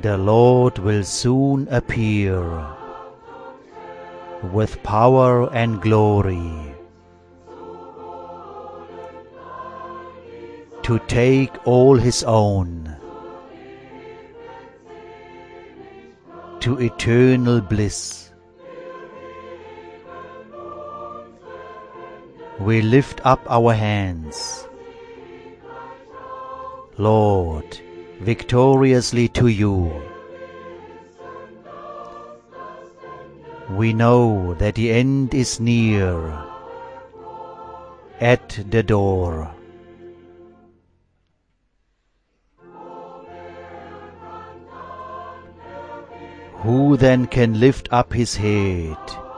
The Lord will soon appear with power and glory to take all His own to eternal bliss. We lift up our hands, Lord, victoriously to You. We know that the end is near, at the door. Who then can lift up his head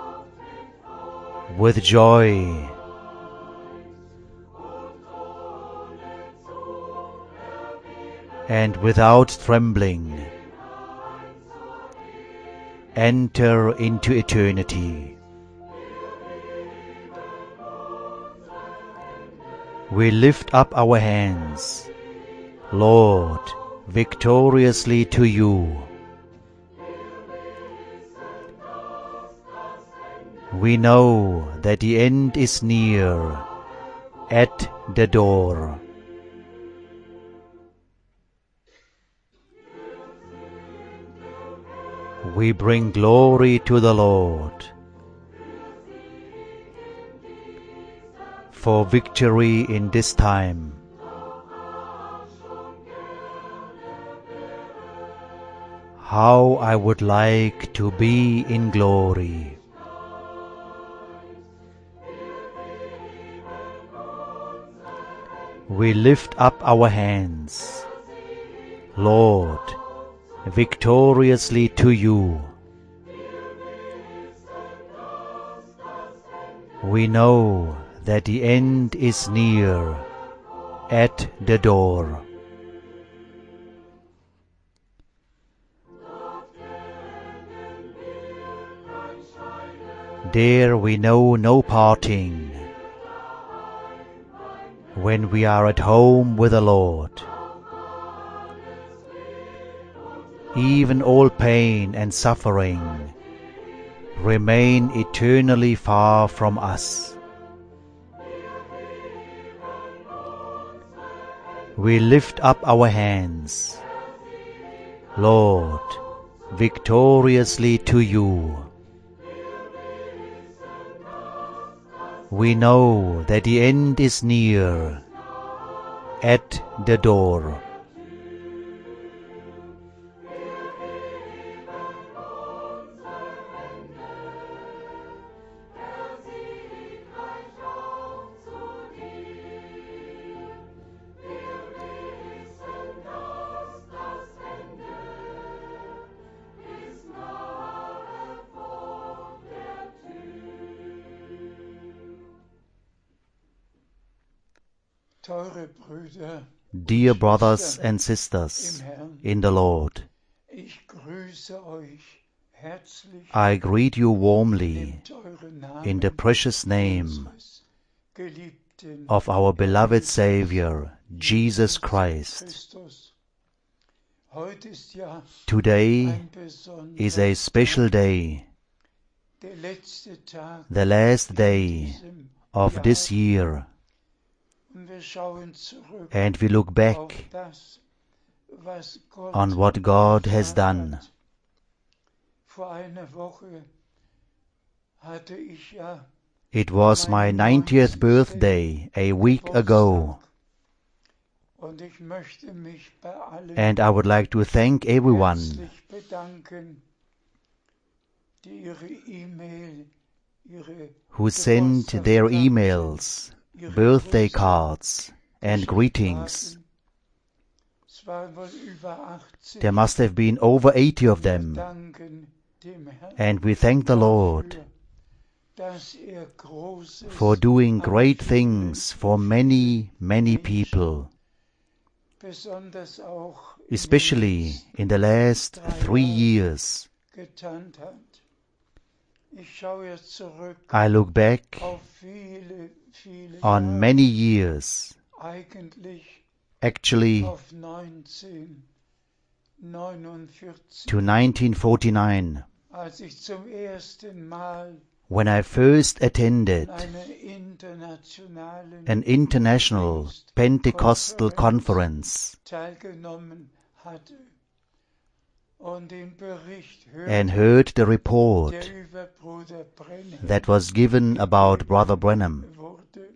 with joy and without trembling enter into eternity? We lift up our hands, Lord, victoriously to You. We know that the end is near, at the door. We bring glory to the Lord for victory in this time. How I would like to be in glory. We lift up our hands, Lord, victoriously to You. We know that the end is near, at the door. There we know no parting, when we are at home with the Lord. Even all pain and suffering remain eternally far from us. We lift up our hands, Lord, victoriously to You. We know that the end is near, at the door. Dear brothers and sisters in the Lord, I greet you warmly in the precious name of our beloved Savior, Jesus Christ. Today is a special day, the last day of this year, and we look back on what God has done. It was my 90th birthday a week ago, and I would like to thank everyone who sent their emails, birthday cards and greetings. There must have been over 80 of them, and we thank the Lord for doing great things for many, many people, especially in the last 3 years. I look back on many years, actually to 1949, als ich zum ersten Mal when I first attended einer internationalen an international Pentecostal conference teilgenommen hatte und den Bericht and hörte, heard the report der über Bruder Branham that was given about Brother Branham. wurde.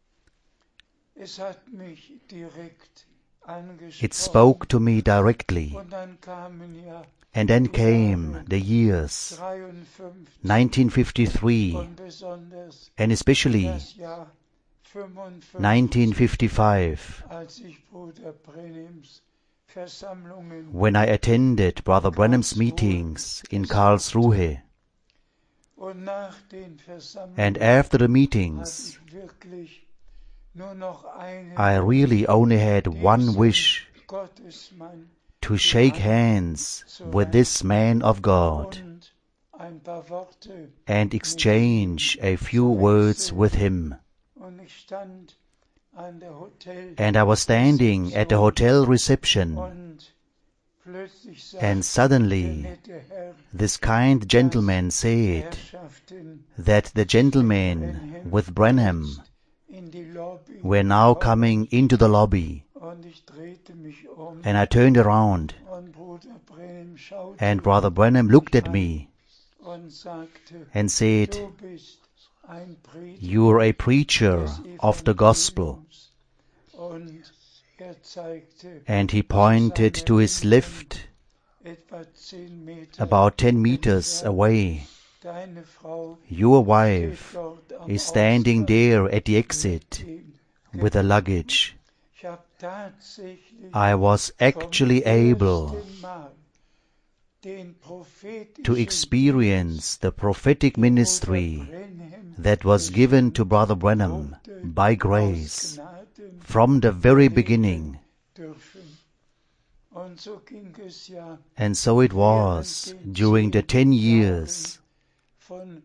Es hat mich direkt angesprochen. It spoke to me directly. Und dann kamen ja And then came the years 53 1953 und besonders and especially das Jahr 55, 1955, als ich Bruder Branhams Versammlungen when I attended Brother Branham's meetings in Karlsruhe. und nach den Versammlungen And after the hatte meetings, ich wirklich nur noch einen I really only had one wish: Gottesmann to shake hands with this man of God und ein paar Worte and exchange a few words with him. und ich stand an der Hotel And I was standing at the hotel reception, und plötzlich and sagte der suddenly nette Herr, this kind gentleman said Herrschaften that the gentlemen with Branham in die Lobby were now coming into the lobby. und ich drehte mich And I turned around, und Bruder Branham schaute and Brother Branham looked at me und sagte, and said, du bist ein Prediger "You're a preacher des of the gospel." und zeigte And he pointed to his left, etwa 10 Meter about 10 meters away. deine Frau "Your steht wife dort am is standing Ausgang there at the exit dem with the luggage." Ich habe tatsächlich I was actually able ersten Mal den prophetischen to experience the prophetic ministry Branham that was given to Brother Branham by grace aus Gnaden from the very beginning. dürfen. Und so ging es ja And so it was during the 10 years von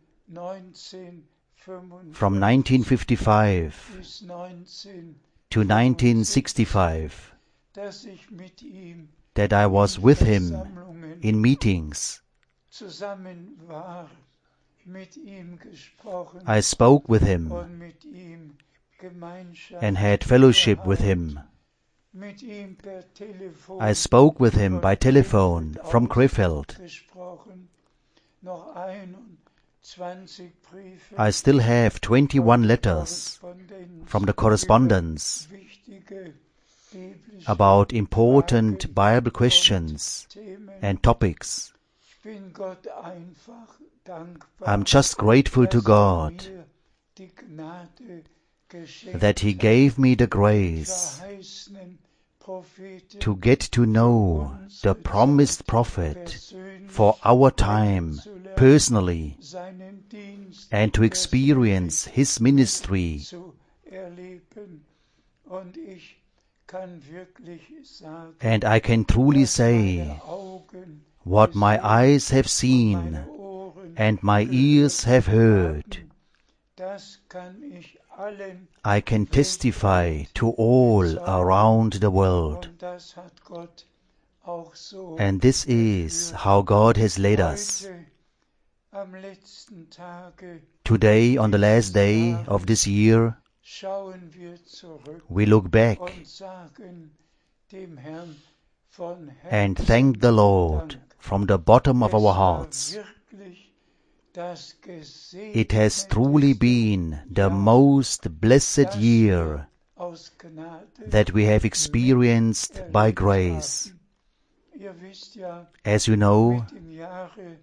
1955 from 1955 bis 19, to 1965 dass ich mit ihm that I was with him Versammlungen in meetings. zusammen war, mit ihm gesprochen I spoke with him und mit ihm Gemeinschaft and had fellowship with him. mit ihm per Telefon I spoke with him by telephone from Krefeld. gesprochen, noch 21 Briefe I still have 21 letters Korrespondenz from the correspondence wichtige biblische about important Bible questions Themen. and topics. Ich bin Gott einfach dankbar, I'm just grateful to dass God mir die Gnade geschenkt that He gave me the grace verheißenen Propheten to get to know the promised prophet persönlich for our time personally seinen Dienst and to experience his ministry. zu erleben. Und ich kann wirklich sagen, And I can truly dass say meine Augen what my eyes have seen meine Ohren and my ears have heard. das kann ich allen I can testify to all around the world. und das hat Gott auch so And this is how God has led us. heute am letzten Tage Today, on the last day of this year, schauen wir zurück we look back und sagen dem Herrn von and Herzen thank the Lord Dank. from the bottom of Es our war hearts. wirklich das It has gesegneteste truly been the most blessed year aus Gnade that we have experienced by erlebt grace. haben. Ihr wisst ja, As you know, mit dem Jahre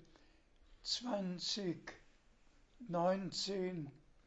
2019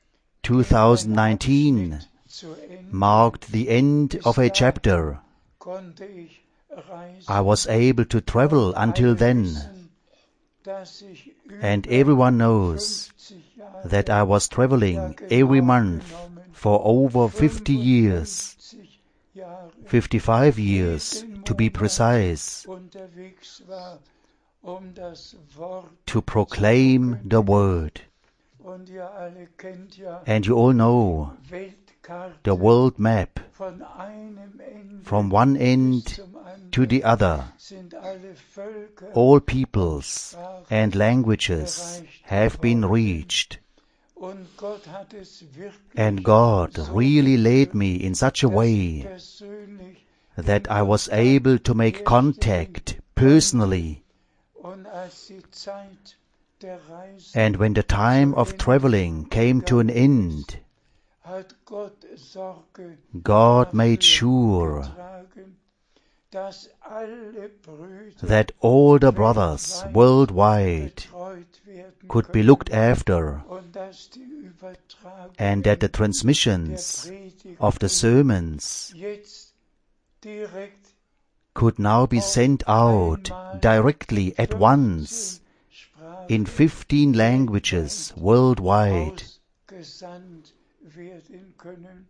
2019 zu Ende marked the end of a chapter. konnte ich reisen. I was able to travel until then, wissen, dass ich and über everyone knows 50 Jahre that I was traveling every month for over 50 years, 55 Jahre 55 years to be precise, unterwegs war, das Wort to proclaim the word. Und ihr alle kennt ja And you all know Weltkarte the world map. von einem Ende From one bis end zum anderen to the other, sind alle Völker all peoples and languages have been reached. und Gott hat es wirklich And God so really led geführt, me in such a dass ich way persönlich that den I was Kontakt able to make contact personally. Und als die Zeit der Reise And when the time of traveling came to an end, hat Gott Sorge God made dafür sure getragen, dass alle Brüder that all the brothers worldwide betreut werden could be können looked after, und dass die Übertragung and that the der transmissions Predigt of the sermons jetzt direkt could now be sent out directly at once in 15 languages worldwide. ausgesandt werden können.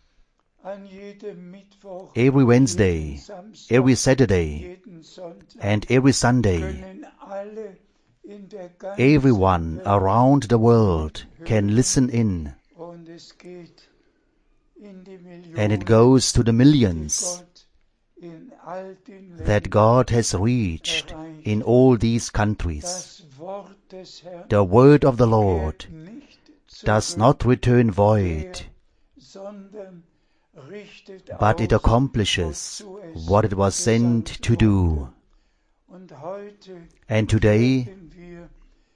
An jedem Mittwoch, Every Wednesday, jeden Samstag, every Saturday, jeden Sonntag and every Sunday, können alle in der ganzen everyone Welt around the world can hören. listen in, Und es geht in die and it Millionen, goes to the die millions Gott in all den that Ländern God has reached in all these countries. Das Wort des Herrn The word of the kehrt Lord nicht does zurück, not return void, sondern richtet but it aus, accomplishes wozu es what it was sent gesandt to do. wurde. Und heute And today werden wir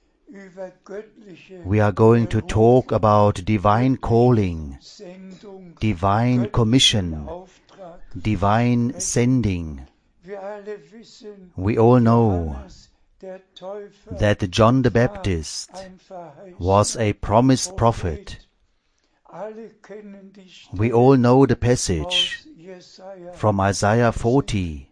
über göttliche we are going to talk about divine calling, Sendung, divine göttlichen commission, Auftrag. divine sending. Wir alle wissen, We all know Johannes der Täufer that John the war Baptist ein Verheißener was a promised prophet. Alle kennen die We Stelle all know the aus passage Jesaja, from Isaiah 40,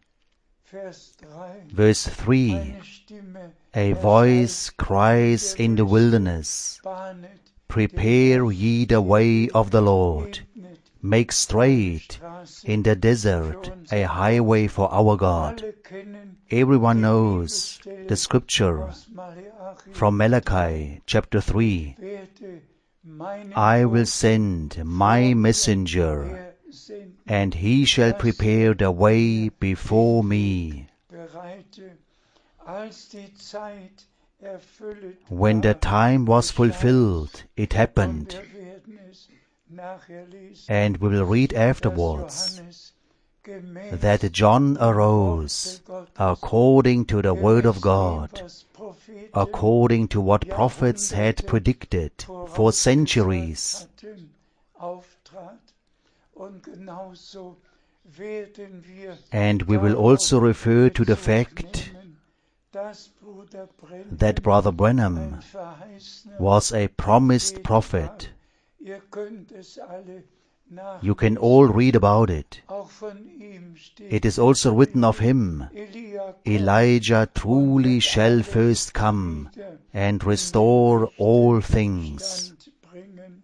Vers 3. verse 3. Eine Stimme A voice cries in the wilderness, bahnet, prepare ye the way of the Lord, ebnet make straight in the desert a highway for our God. Alle kennen Everyone die knows Bibelstelle the scripture aus Malachi, from Malachi chapter 3. werde meinen I will Boten send my messenger, her senden, and he shall prepare the way before me. bereite, als die Zeit erfüllt When the war, time was geschah fulfilled, it und happened, wir werden es nachher lesen, and we will read dass afterwards, Johannes gemäß that John dem arose Worte Gottes, according to the word of gemäß dem, God, was Propheten according to what prophets had predicted for centuries. hatten, auftrat. Und genauso werden wir And we will also refer to the fact nehmen, dass Bruder Branham that Brother Branham ein Verheißener was a promised Prophet prophet. war. Ihr könnt es alle You can nachlesen. all read about it. Auch von ihm steht It is also written of him, Elia kommt Elijah truly und shall wird first come wieder and in restore den all rechten things. Stand bringen.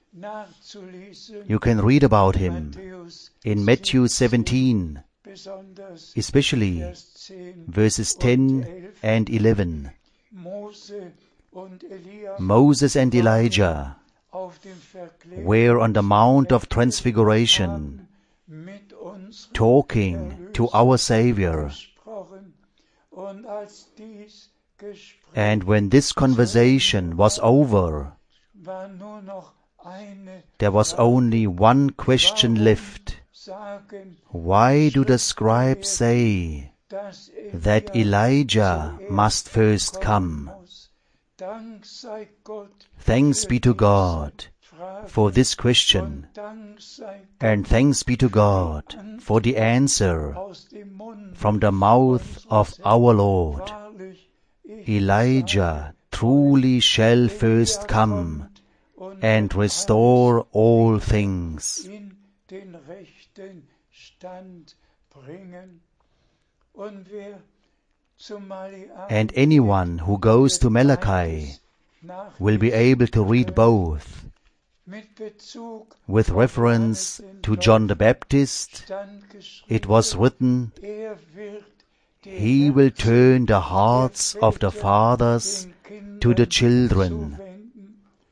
Nachzulesen You can read about him Matthäus in Matthew 17, besonders especially Vers 10 verses und 10 11. and 11. Mose und Elia Moses and Elijah auf dem Verklärungsberg were on the Mount of Transfiguration, haben mit uns talking to our Savior. gesprochen. Und als dies Gespräch And when this conversation was over, war nur noch eine there was only one question left. sagen, Why do the scribes say dass that Elijah must first come? muss. Dank sei Gott Thanks für be to diese God Frage for this und question, Dank sei and thanks be to God for the answer aus dem Mund from the mouth of our Lord. wahrlich ich Elijah truly shall first come and restore all things. in den rechten Stand bringen. Und wer zu Malachi And anyone who goes to Malachi will be able to read both, mit Bezug with auf reference Johannes to den John the Baptist. stand geschrieben, It was written, wird die He will turn the hearts of the Väter fathers den Kindern to the children, zuwenden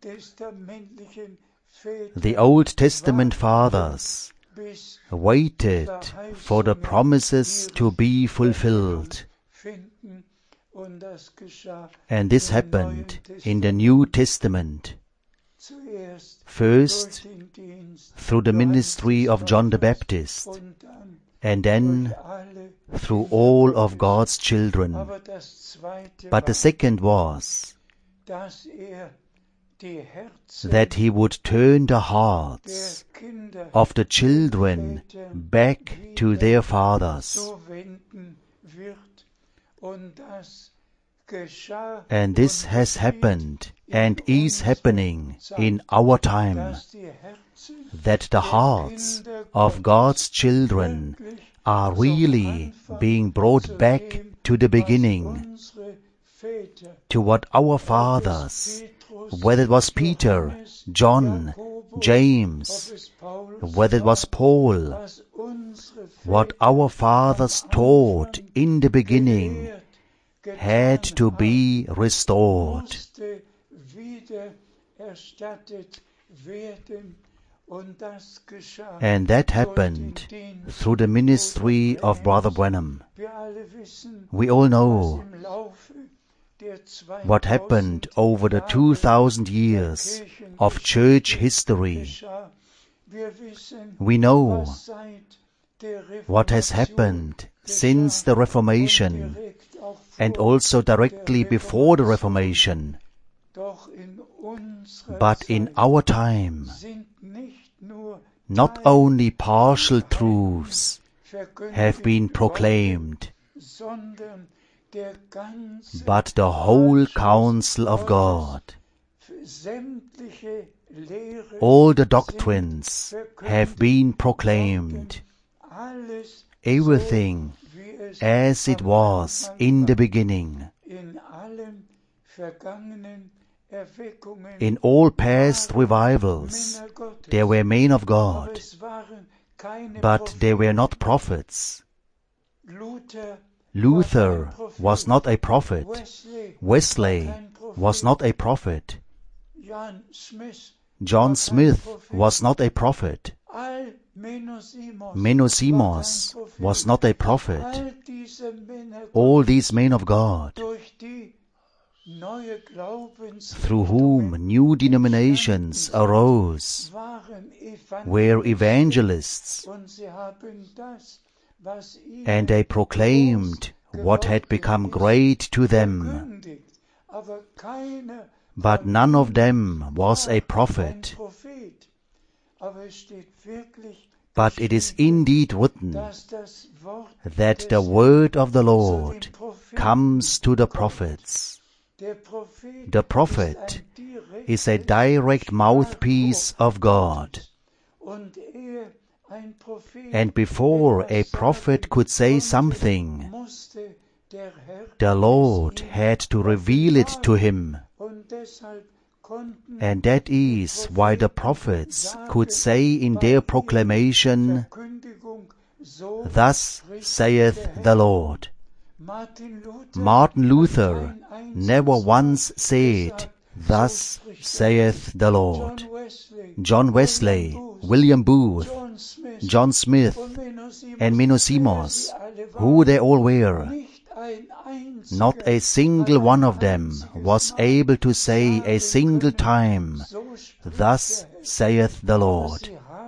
alttestamentlichen Väter The Old Testament fathers bis waited for the promises to be fulfilled. finden, und das geschah And this im happened Neuen in the Testament. New Testament. Zuerst First, durch den Dienst through the Johannes ministry des of John the Täufers Baptist, und dann and then durch alle through Kinder all of Gottes. God's children. Aber das Zweite But the war, second was dass die Herzen that he would turn the der hearts Kinder of the children back to their fathers. so wenden wird, und das geschah And this und has geschieht happened in and is unserer happening Zeit, in our time, dass die Herzen that the der hearts Kinder of God's Gottes children wirklich are zum really Anfang being brought zu back dem, to the was beginning, unsere Väter, to what our ob es fathers, Petrus, whether it was Peter, Johannes, John, Jakobus, James, ob es Paulus whether it was war, Paul, was unsere what Väter our fathers am taught Anfang in the beginning gelehrt, had getan to haben, be restored. musste wiedererstattet werden, und das geschah And that durch happened den Dienst through the ministry Bruder of Brother Branhams. Branham. Wir alle wissen, We all was know im Laufe der 2000 what happened over the Jahre 2000 der years of church history. geschah. Wir wissen, We know was seit der what has Reformation happened since the geschah Reformation und direkt auch and vor also directly der before the Reformation. Reformation. Doch in unserer But in Zeit our time, sind nicht nur not only partial truths have been proclaimed, sondern der ganze but the whole counsel of God. sämtliche Lehre All the doctrines have been proclaimed, alles everything so, wie es as it am was Anfang in the war. beginning. In allen vergangenen Erweckungen In all past waren revivals, Männer Gottes, there were men of aber God, es waren keine but they were Propheten. not prophets. Luther Luther was not a prophet. Wesley was not a prophet. John Smith was not a prophet. Menosimus was not a prophet. All these men of God, through whom new denominations arose, were evangelists, and they proclaimed what had become great to them. But none of them was a prophet. But it is indeed written that the word of the Lord comes to the prophets. The prophet is a direct mouthpiece of God. And before a prophet could say something, the Lord had to reveal it to him. And that is why the prophets could say in their proclamation, "Thus saith the Lord." Martin Luther never once said, "Thus saith the Lord." John Wesley, William Booth, John Smith, and Menosimus, who they all were, not a single one of them was able to say a single time, "Thus saith the Lord."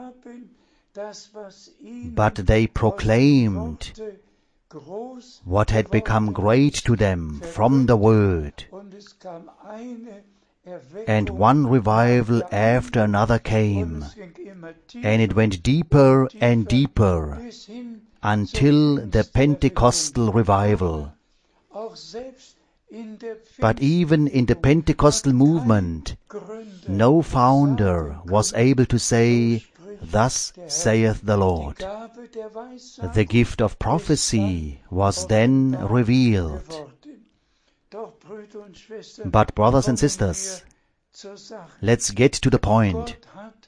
But they proclaimed what had become great to them from the Word. And one revival after another came, and it went deeper and deeper until the Pentecostal revival. But even in the Pentecostal movement, no founder was able to say, "Thus saith the Lord." The gift of prophecy was then revealed. But brothers and sisters, let's get to the point.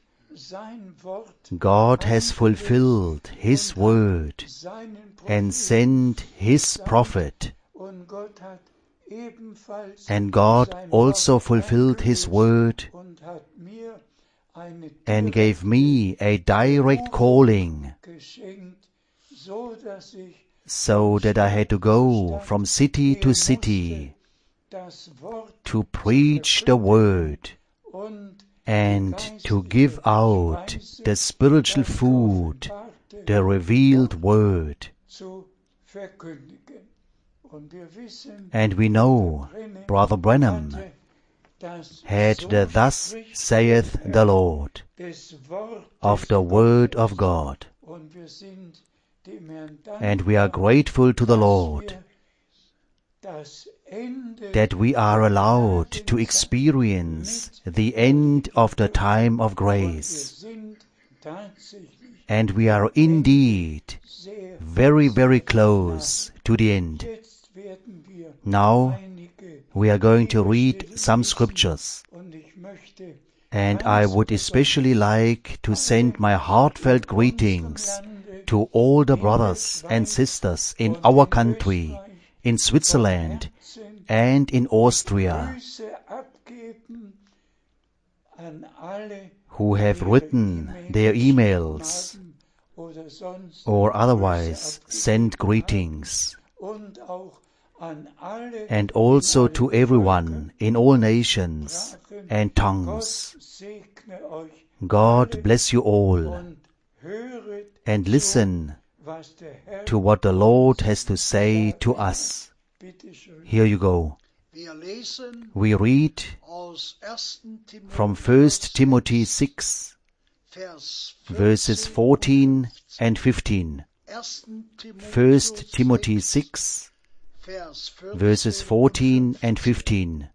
God has fulfilled His word and sent His prophet. ebenfalls And God sein also Wort fulfilled His word und hat mir eine and gave me a direct calling, geschenkt, so dass ich so that I had to go from city to city das Wort to preach the word und and to give out the spiritual food, the revealed word. zu verkündigen. Und wir wissen, And we know Brother Branham hatte das had the "Thus saith the Lord" des Wortes of the Word of God. und wir sind dem Herrn And we are grateful to the Lord das Ende that we are allowed to experience the end of the time of grace. sind tatsächlich And we are indeed sehr. very, very close to the end. Jetzt werden wir Now einige we are going to read some scriptures, und ich möchte and I would especially like to send my heartfelt greetings to all the brothers and sisters in our country, in Switzerland and in Austria, Grüße abgeben an alle, who have written their emails oder sonst or otherwise sent greetings, und auch an alle and also to everyone in all nations and tongues. segne euch God bless you all, und höret and listen was der Herr to what the Lord has to say to us. bitte schön. Here you go. Wir lesen We read aus 1. from 1 Timothy 6, Vers verses 14 and 15. 1 Timothy 6, Vers verses 14 and 15.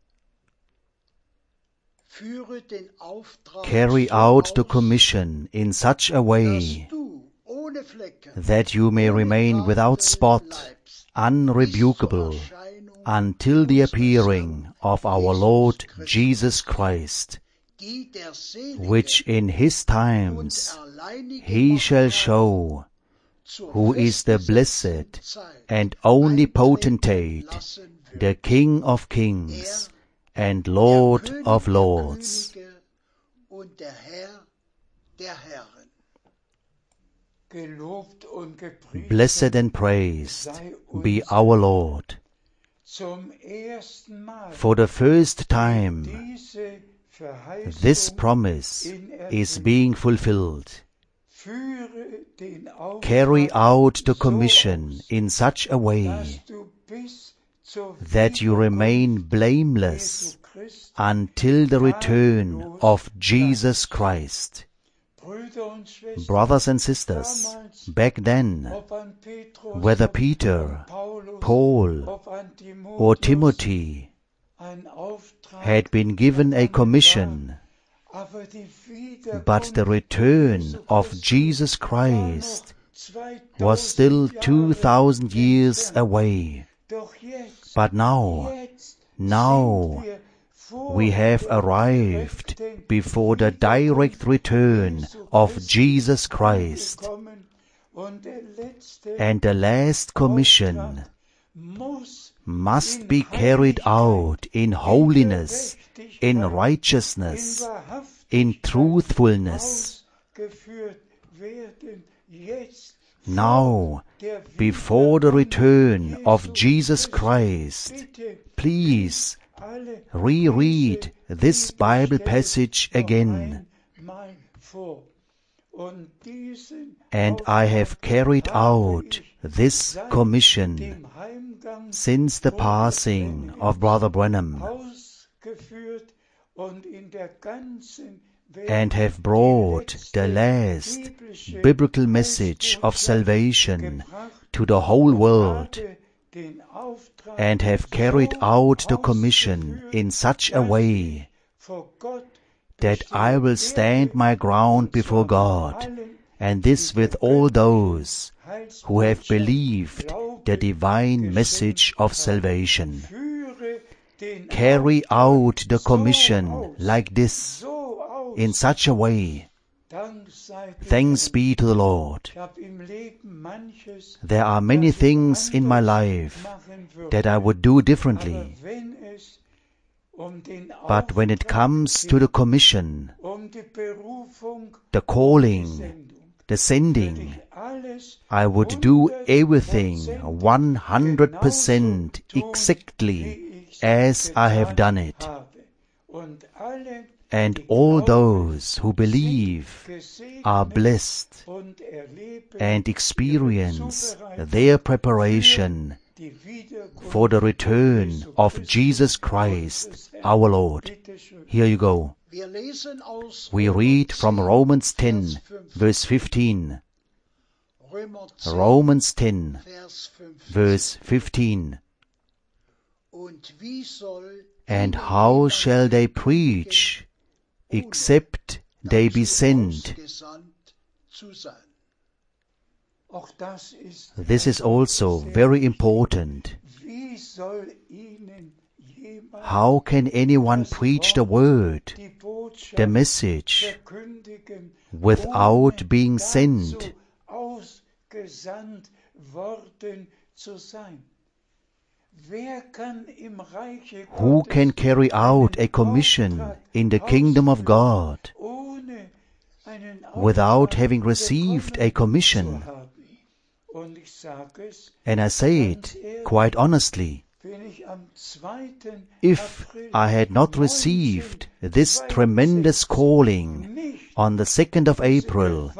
Führe den Auftrag Carry so out the aus, commission in such a dass way du ohne Flecken, that you may remain without spot, bleibst, unrebukable, bis zur Erscheinung until the appearing of our Lord Jesus Christ, die der Selige which in His und times alleinige He shall Macht show, zur who is the festgesetzten blessed Zeit and only eintreten potentate, lassen wird. the King of kings and Lord der König of der lords, Könige und der Herr der Herren. Gelobt und gepriesen blessed and praised be our Lord. zum ersten Mal For the first time, diese Verheißung this promise is being fulfilled. führe den Auftrag Carry out the so commission aus, in such a way dass du bis zur that you remain Wiederkunft blameless Jesu Christi, until the return of Jesus Christ. Brüder und Schwestern, Brothers and sisters, back then, ob an Petrus, whether ob Peter, an Paulus, Paul, ob an or Timotheus, Timothy ein Auftrag had been given a commission, war, aber die Wiederkunft but the return Jesu of Christi Jesus war Christ noch 2000 was still Jahre 2,000 years entfernt. away. Doch jetzt, But now sind wir vor we have dem arrived direkten before the direct return Jesu of Christi Jesus Christ, angekommen und der letzte and the last commission muss must be carried out in holiness, in righteousness, in truthfulness. ausgeführt werden. Jetzt Now, der before the return of Jesu Jesus Christi. Christ, Bitte please alle reread this Bible Bibelstelle passage noch again. einmal vor. Und diesen And I have carried out this seit commission dem Heimgang since the passing of Brother Branham, ausgeführt und in der ganzen Welt and have brought the last biblische biblical message of salvation to the whole world, habe den Auftrag and have carried so out the commission ausgeführt, in such a dass way ich vor Gott that I will stand my ground before God, and this with all those who have believed the divine message of salvation. Carry out the commission like this, in such a way Thanks be to the Lord. Ich habe im Leben manches, There are many things in my life machen würde. that I would do Aber differently. wenn es den But when it Auftrag comes to the commission, die Berufung, the die calling, Sendung, the würde sending, ich alles I would do everything 100% genauso tun, exactly wie ich as I have done getan it. habe. Und alle, And die all glauben, those who sind believe gesegnet are blessed und erleben and ihre experience Zubereitung their preparation für die Wiederkunft for the return Jesu of Christus, Jesus Christ, unseres Herrn. our Lord. Bitte schön. Here you go. Wir lesen aus We Römer read from 10, Romans Vers 10, 15. verse 15. Römer 10, Romans 10, Vers 15. verse 15. Und wie soll And ihnen how jemand shall they predigen, preach, ohne except they be dazu sent? ausgesandt zu sein? Auch das ist This is also very important. Wie soll ihnen jemand How can anyone preach the word, die Botschaft the message, verkündigen, without ohne being dazu sent? ausgesandt worden zu sein? Wer kann im Reiche Who Gottes can carry out a einen commission Auftrag in the kingdom of ausführen, God ohne einen without Auftrag having received a bekommen commission? zu haben? Und ich sage es, And I say it quite honestly. wenn ich am 2. If April I had not received this tremendous calling nicht on the 2nd of April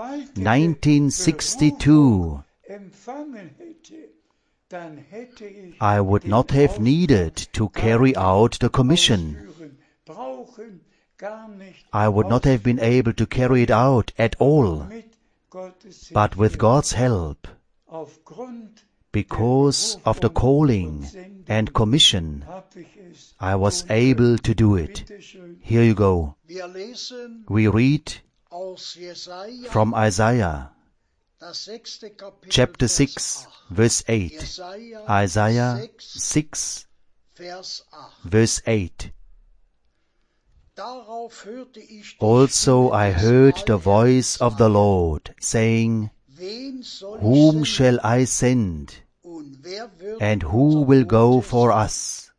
1962, empfangen hätte, dann hätte ich I would not have needed to carry out the commission. ausführen brauchen, gar nicht I would not have been able to carry it out at all. mit Gottes But with Hilfe, God's help, aufgrund because of the calling and commission, habe ich es I was tun able to do können. it. Bitte schön. Here you go. Wir lesen We read aus Jesaja, from Isaiah, das 6. Kapitel, chapter Vers 6, 8. verse 8. Jesaja, Isaiah 6, 6, Vers 8. verse 8. Darauf hörte ich die Also Stimme I des heard the Allherrn voice of the sagen, Lord, saying, Wen soll ich Whom senden? shall I send, Und wer wird and who unser will go Bote for sein? us?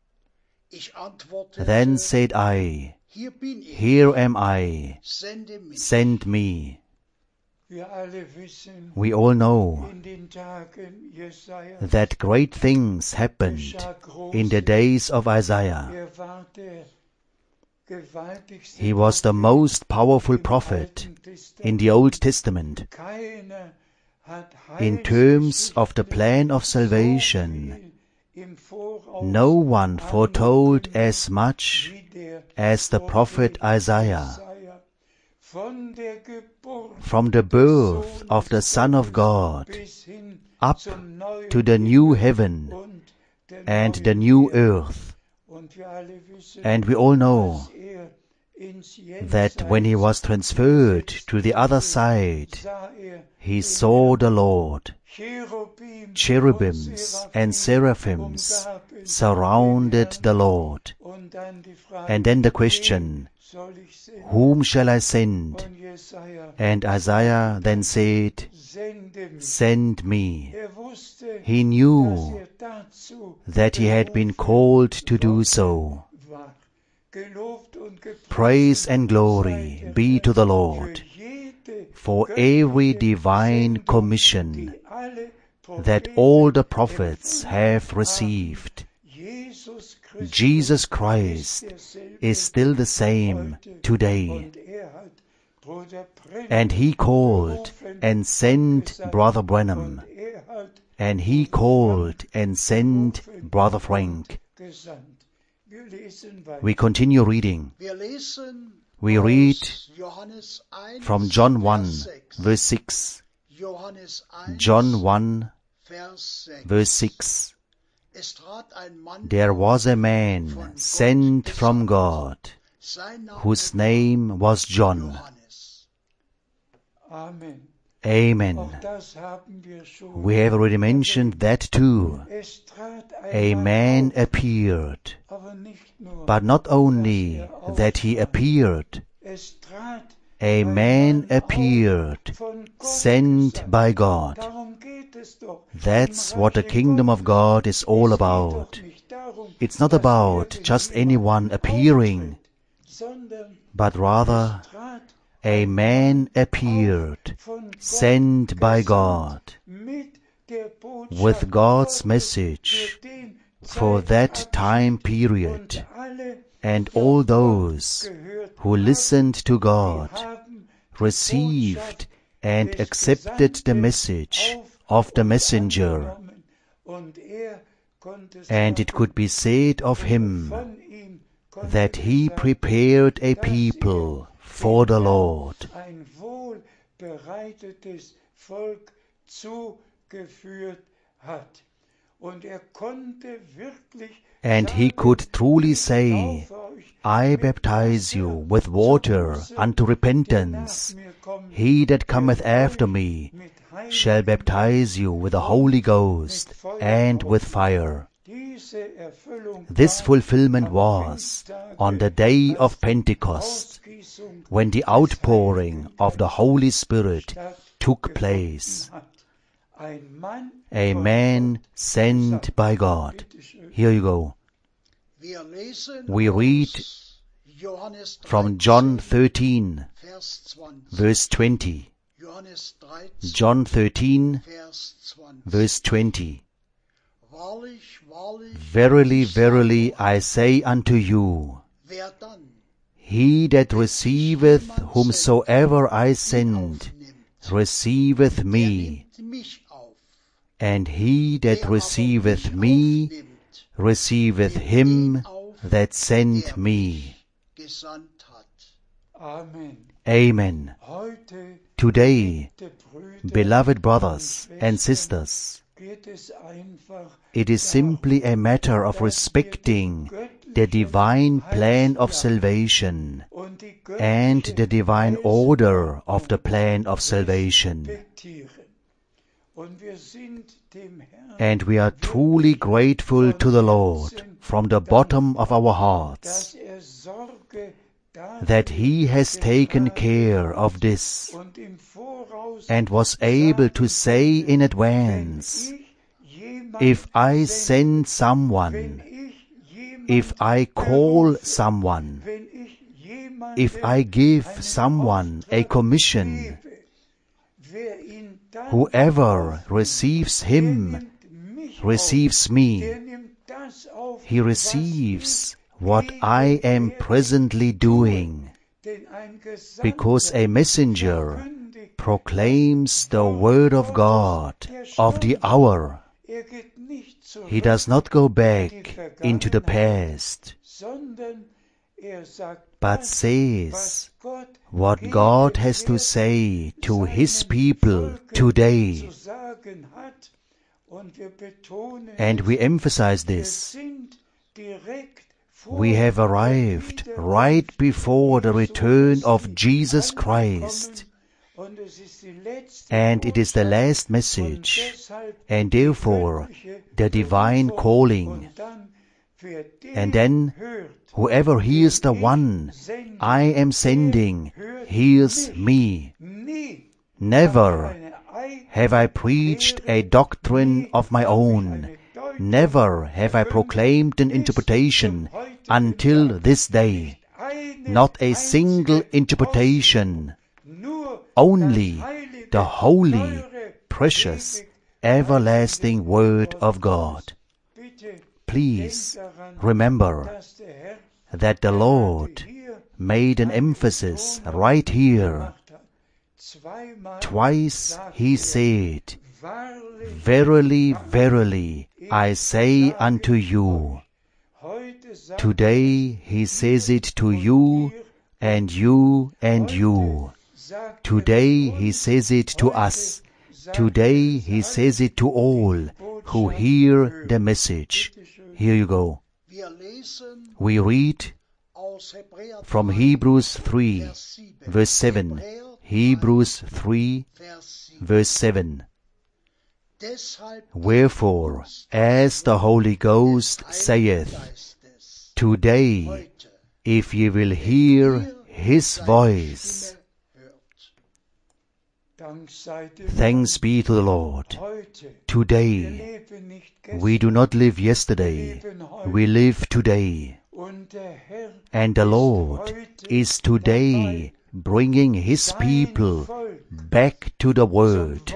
Ich antwortete, Then said I, hier bin ich, Here am I, sende mich. send me. Wir alle wissen, We all know in den Tagen Jesaja that great things happened geschah großes. in the days of Isaiah. War der gewaltigste He was the Prophet most powerful im prophet Alten Testament. in the Old Testament. Keiner hat In terms of the plan of so salvation, viel im Voraus no one foretold as much wie der as the prophet Isaiah. Von der Geburt From the birth of the Son of God bis hin up zum neuen to the new heaven und der and neuen the new Erde. earth. Und wir alle wissen, And we all know als ins that when he was transferred to the other side, sah he saw the Lord. Cherubim Cherubims and seraphims surrounded the Lord. Und dann die Frage, And then the question, wen soll ich senden? Whom shall I send? Und Jesaja, And Isaiah then said, sende mich. Send me. Wusste, He dass knew dazu that he had been called to do so. war. Gelobt und gepriesen Praise and glory sei der be to the Herr Lord für jede for every göttliche divine Sendung, commission die alle that Propheten all the prophets empfangen have haben. received. Jesus Christus Jesus Christ ist derselbe is still the same heute. today. Und hat Bruder Brennan And he called berufen and sent gesagt, Brother Branham. und hat And he called and sent Brother Frank. gesandt. Wir lesen weiter. We continue reading. Wir lesen We read aus Johannes 1, from John 1, Vers 6. verse 6. Johannes 1, John 1, Vers 6. verse 6. Es trat ein Mann There auf, was a man sent from God, sein Name whose name was John. Johannes. Amen. Amen. Auch das haben wir schon. We have already mentioned that too. Es trat A ein man auf, appeared, aber nicht nur, but not only that he appeared, es trat a man appeared, sent by God. That's what the kingdom of God is all about. It's not about just anyone appearing, but rather a man appeared, sent by God, with God's message for that time period. And all those who listened to God received and accepted the message of the messenger. And it could be said of him that he prepared a people for the Lord. And he could truly say, I baptize you with water unto repentance. He that cometh after me shall baptize you with the Holy Ghost and with fire. This fulfillment was on the day of Pentecost, when the outpouring of the Holy Spirit took place. A man sent by God. Here you go. We read from John 13, verse 20. John 13, verse 20. Verily, verily, I say unto you, he that receiveth whomsoever I send, receiveth me. And he that receiveth me, receiveth him that sent me. Amen. Today, beloved brothers and sisters, it is simply a matter of respecting the divine plan of salvation and the divine order of the plan of salvation. And we are truly grateful to the Lord from the bottom of our hearts that He has taken care of this and was able to say in advance, if I send someone, if I call someone, if I give someone a commission, whoever receives him receives me. He receives what I am presently doing, because a messenger proclaims the word of God of the hour. He does not go back into the past, but says what God has to say to His people today. And we emphasize this. We have arrived right before the return of Jesus Christ. And it is the last message, and therefore the divine calling. And then whoever hears the one I am sending hears me. Never have I preached a doctrine of my own. Never have I proclaimed an interpretation until this day. Not a single interpretation. Only the holy, precious, everlasting Word of God. Please remember that the Lord made an emphasis right here. Twice He said, verily, verily, I say unto you. Today He says it to you and you and you. Today He says it to us. Today He says it to all who hear the message. Here you go. We read from Hebrews 3, verse 7. Hebrews 3, verse 7. Wherefore, as the Holy Ghost saith, today, if ye will hear His voice, Thanks be to the Lord. Today, we do not live yesterday, we live today. And the Lord is today bringing His people back to the Word.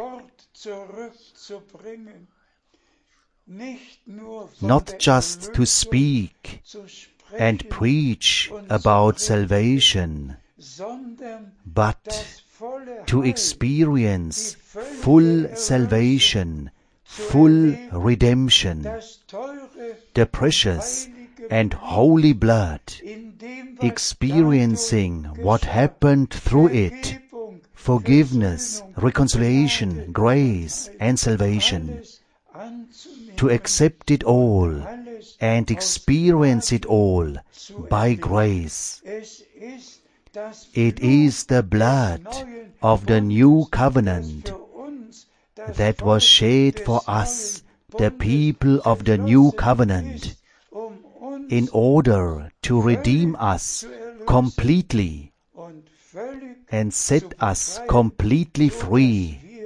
Not just to speak and preach about salvation, but to experience full salvation, full redemption, the precious and holy blood, experiencing what happened through it, forgiveness, reconciliation, grace, and salvation, to accept it all and experience it all by grace. It is the blood of the new covenant that was shed for us, the people of the new covenant, in order to redeem us completely and set us completely free,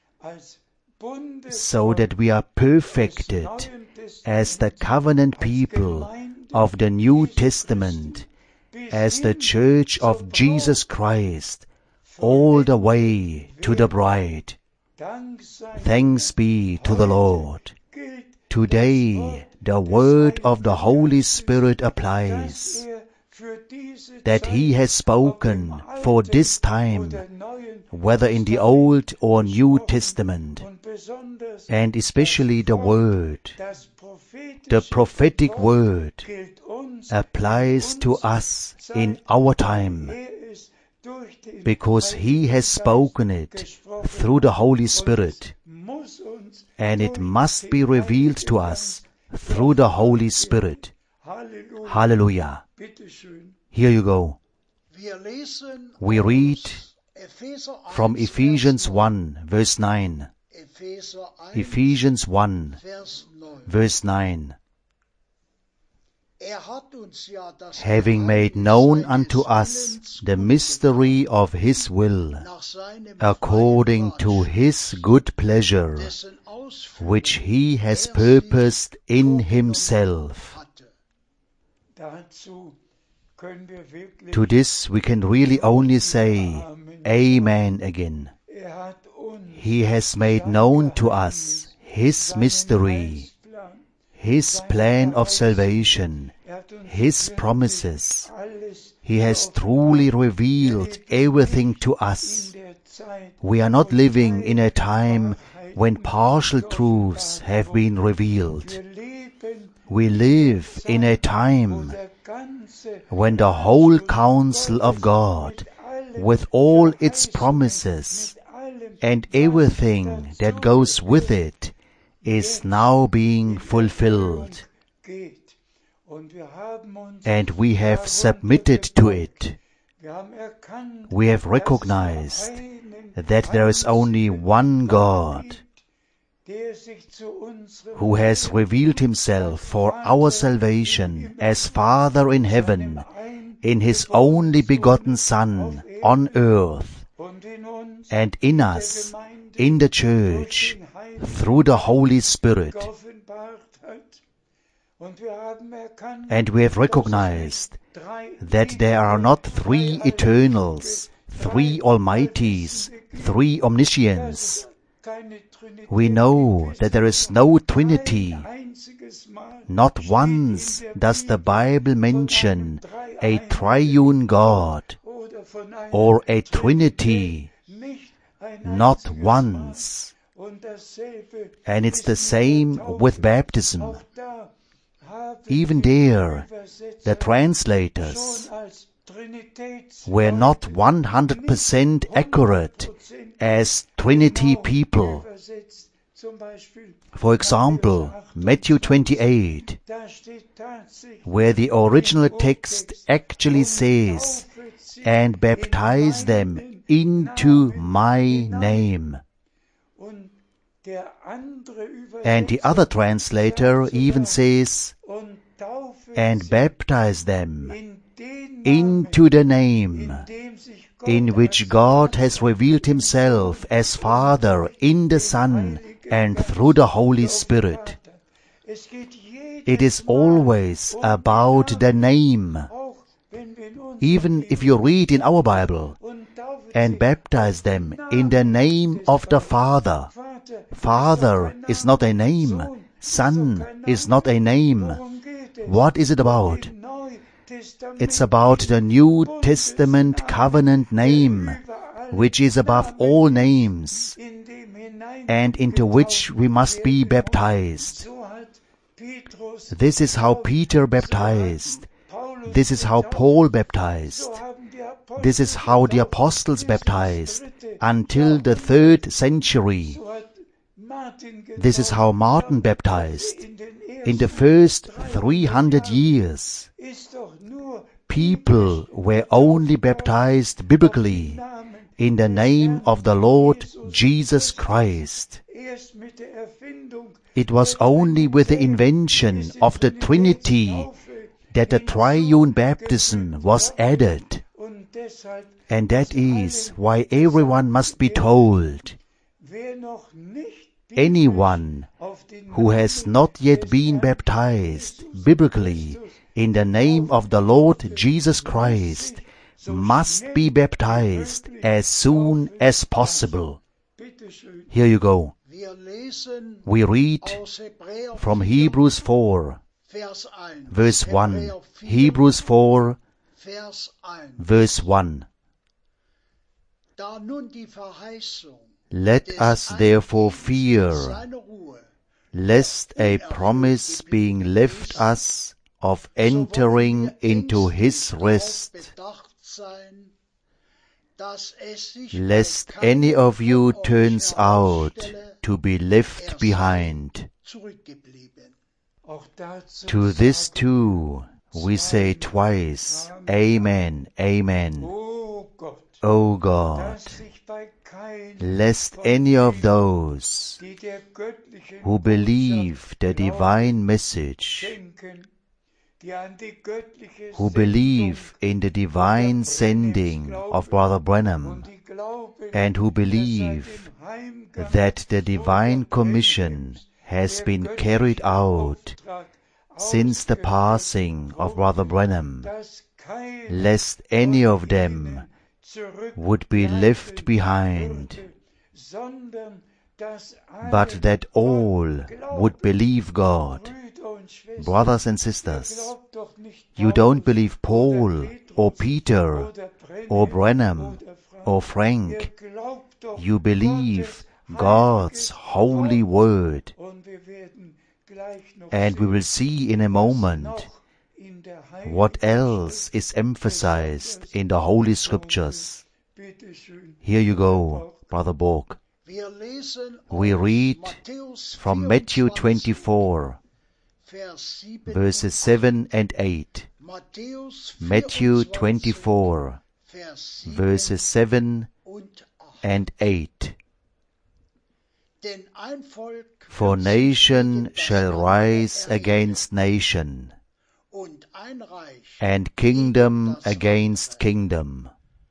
so that we are perfected as the covenant people of the New Testament, as the Church of Jesus Christ, all the way to the bride. Thanks be to the Lord. Today, the word of the Holy Spirit applies, that He has spoken for this time, whether in the Old or New Testament, and especially the Word, the prophetic Word, applies to us in our time, because He has spoken it through the Holy Spirit, and it must be revealed to us through the Holy Spirit. Hallelujah. Here you go. We read from Ephesians 1, verse 9. Ephesians 1, verse 9. Having made known unto us the mystery of His will, according to His good pleasure, which He has purposed in Himself. To this we can really only say, Amen again. He has made known to us His mystery, His plan of salvation, His promises. He has truly revealed everything to us. We are not living in a time when partial truths have been revealed. We live in a time when the whole counsel of God, with all its promises and everything that goes with it, is now being fulfilled. And we have submitted to it. We have recognized that there is only one God who has revealed Himself for our salvation as Father in heaven, in His only begotten Son on earth, and in us, in the Church, through the Holy Spirit. And we have recognized that there are not three eternals, three almighties, three omniscients. We know that there is no Trinity. Not once does the Bible mention a triune God or a Trinity. Not once. And it's the same with baptism. Even there, the translators were not 100% accurate as Trinity people. For example, Matthew 28, where the original text actually says, "And baptize them into my name." And the other translator even says, "And baptize them into the name in which God has revealed Himself as Father in the Son and through the Holy Spirit. It is always about the name. Even if you read in our Bible and baptize them in the name of the Father. Father is not a name. Son is not a name. What is it about? It's about the New Testament covenant name, which is above all names, and into which we must be baptized. This is how Peter baptized. This is how Paul baptized. This is how the apostles baptized until the 3rd century. This is how Martin baptized in the first 300 years. People were only baptized biblically in the name of the Lord Jesus Christ. It was only with the invention of the Trinity that the triune baptism was added. And that is why everyone must be told. Anyone who has not yet been baptized biblically in the name of the Lord Jesus Christ must be baptized as soon as possible. Here you go. We read from Hebrews 4, verse 1. Hebrews 4, verse 1. Let us therefore fear, lest a promise being left us of entering into His rest, lest any of you turns out to be left behind. To this too we say twice, Amen, Amen. O God, lest any of those who believe the divine message, who believe in the divine sending of Brother Branham, and who believe that the divine commission has been carried out since the passing of Brother Branham, lest any of them would be left behind, but that all would believe God. Brothers and sisters, you don't believe Paul or Peter or Branham or Frank. You believe God's holy word. And we will see in a moment what else is emphasized in the Holy Scriptures. Here you go, Brother Borg. We read from Matthew 24, verses 7 and 8. Matthew 24, verses 7 and 8. For nation shall rise against nation, and kingdom against kingdom,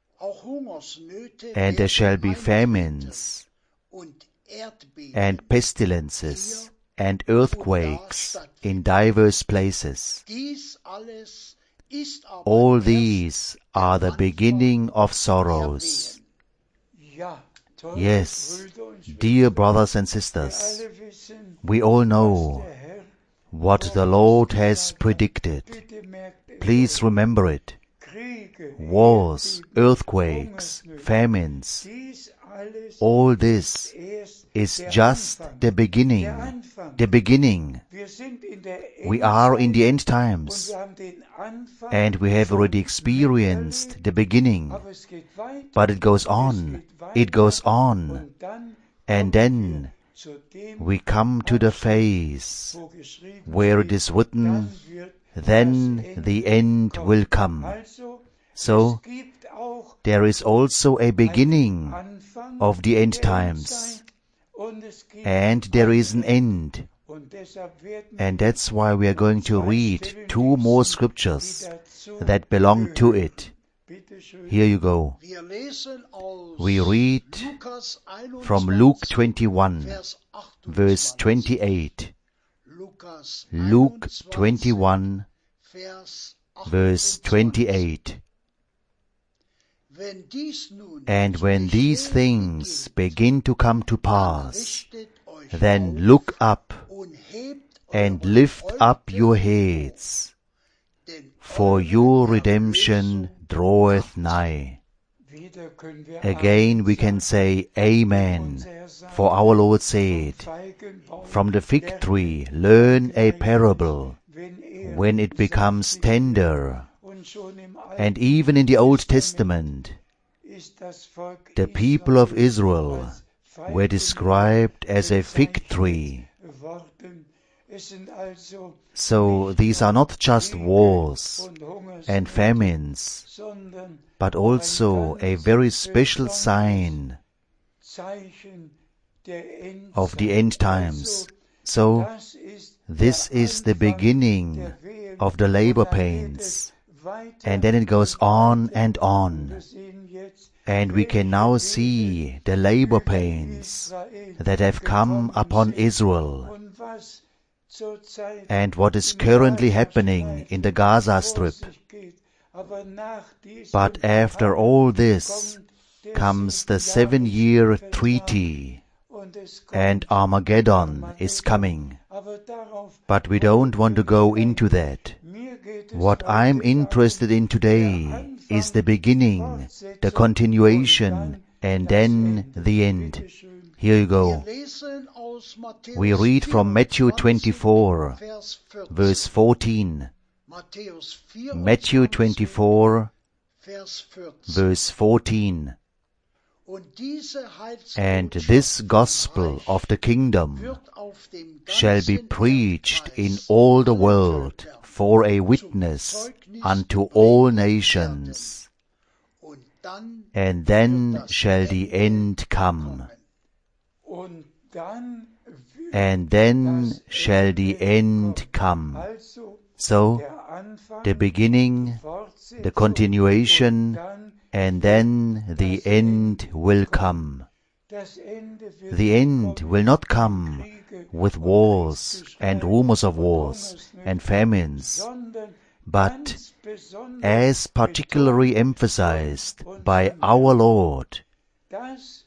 and there shall be famines, and pestilences, and earthquakes in divers places. All these are the beginning of sorrows. Yes, dear brothers and sisters, we all know what the Lord has predicted. Please remember it. Wars, earthquakes, famines, all this is just the beginning. The beginning. We are in the end times, and we have already experienced the beginning. But it goes on, and then we come to the phase where it is written, then the end will come. So, there is also a beginning of the end times, and there is an end. And that's why we are going to read 2 more scriptures that belong to it. Here you go. Wir lesen aus We read Lukas 21, from Luke 21, Vers 28. verse 28. Lukas Luke 21, 21, Vers verse 28. Wenn dies nun And when these geschehen things beginnt, begin to come to dann pass, richtet euch then auf look up und hebt and eure lift up Häupter your hoch, heads, denn for eure your redemption Erlösung draweth naht. nigh. Wieder können wir Again we Amen can say Amen, unser Herr sagt, for our Lord said, vom Feigenbaum From the fig lerne tree learn a Gleichnis, parable, wenn when it becomes saftig tender. wird. Und schon im And Alten even in the Old Testament Testament, ist das Volk the people of Israel Israel als were described as a fig bezeichnet tree. worden. Es sind also So nicht these are nur not just Kriege wars und and Hungersnöte, famines, sondern but auch ein also a ganz very special besonderes sign Zeichen der of the Endzeit. end times. Also, So das ist this der is the Anfang beginning der Wehen. of the labor Und dann geht pains. es weiter And then it goes und on weiter. and Und on. wir sehen jetzt, And we can now see the labor pains that have come upon Israel, und was zurzeit and what is im currently happening Gazastreifen in the Gaza vor Strip. sich geht. Aber nach diesem But after Handel all this kommt der comes the 7-Jahres-Vertrag 7-year treaty, und es and kommt Armageddon Armageddon. is coming. Aber darauf But we wollen don't want to wir go nicht into eingehen. that. Mir geht es What I'm heute interested in darum, today der Anfang, is the beginning, Fortsetzung the continuation, und and das then Ende. the end. Bitte schön. Here you Wir go. lesen aus Matthäus We read from Matthew 24, Vers 14. verse 14. Matthäus Matthew 24, Vers 14. verse 14. Und diese And Heilsbotschaft this vom gospel Reich of the kingdom wird auf dem shall be ganzen preached in Erdkreis all the allen world Völkern for a zum witness Zeugnis unto all gepredigt nations, werden. Und dann and wird then das shall the end come. kommen. Und dann wird And then das shall the Ende end kommen. come. Also So, der Anfang, the beginning, Fortsetzung the continuation, und dann and then the das end Ende will kommen. come. Das Ende wird The nicht end kommen will not mit come Kriege with und wars Kriegsgeschrei and rumors of und wars Hungersnöten, and famines, sondern but ganz besonders as particularly betont emphasized von by unserem our Herrn, Lord, dass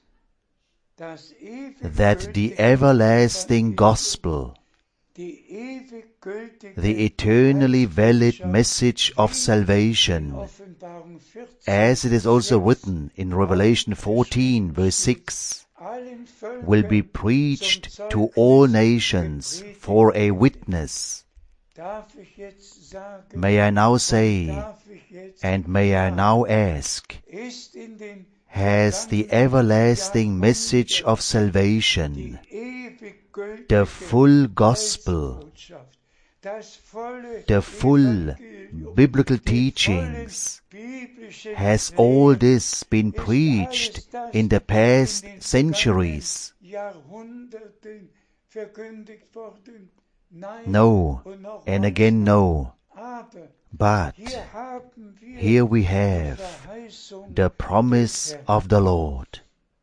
das that the ewig everlasting gültige gospel, die ewig gültige the eternally valid Heilsbotschaft, message of wie in salvation, Offenbarung 14, as it is also 6 written in Revelation 14, verse 6, allen Völkern will be zum preached to all Zeugnis nations gepredigt for a wird. witness. Darf ich jetzt sagen, May I now und say, darf ich jetzt and may I fragen, now ask, ist in den has the vergangenen everlasting message Jahrhunderten of salvation, die ewig gültige the full gospel, Heilsbotschaft, das volle the full Evangelium, biblical die teachings, vollen biblischen has all Lehren, this been ist preached alles das in the past in den centuries? vergangenen Jahrhunderten verkündigt worden? Nein No, und noch and eins again no. Aber But hier haben wir here we die have Verheißung the des promise Herrn, of the Lord,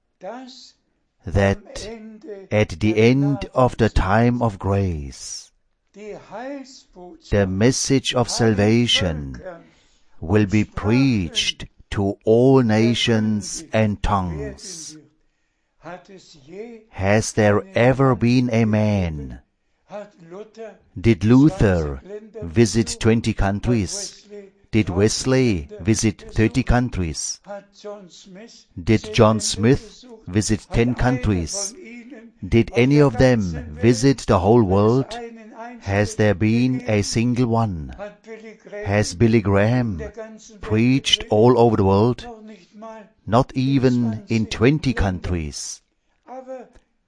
dass am that Ende at the der end of the Gnadenzeit time of grace, die Heilsbotschaft the message of allen salvation Völkern will und be Sprachen preached to all nations verkündigt and werden tongues. wird. Hat es je Has there einen ever Mann been a gegeben? man? Hat Luther Did Luther 20 Länder visit besucht? 20 Hat countries? Wesley Did 30 Wesley Länder visit 30 besucht? countries? Hat John Smith Did 10 John Länder Smith besucht? visit Hat 10 einer countries? von ihnen Did auf any der of them ganzen visit the Welt, whole hat es world? einen Has einzigen there been a gegeben? single one? Hat Billy Graham Has Billy in Graham der ganzen Welt preached gepredigt? all over the world? Noch nicht mal Not in even in 20 20 Ländern. countries. Aber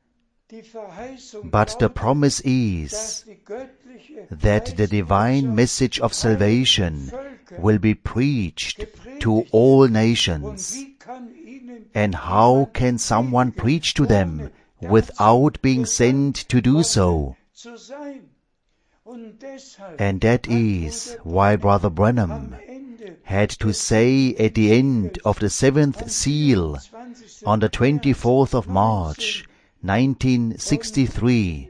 die Verheißung But the lautet, promise dass is die göttliche that the divine Heilsbotschaft message of allen salvation Völkern will be preached to gepredigt all wird. Und nations. wie kann ihnen And how jemand can someone predigen, preach to them ohne dazu without being gesandt sent to do worden so? zu sein? Und deshalb And that hat is Bruder why Branham Brother am Branham Ende had to say at the end of the 7th seal on the 24th of March 1963.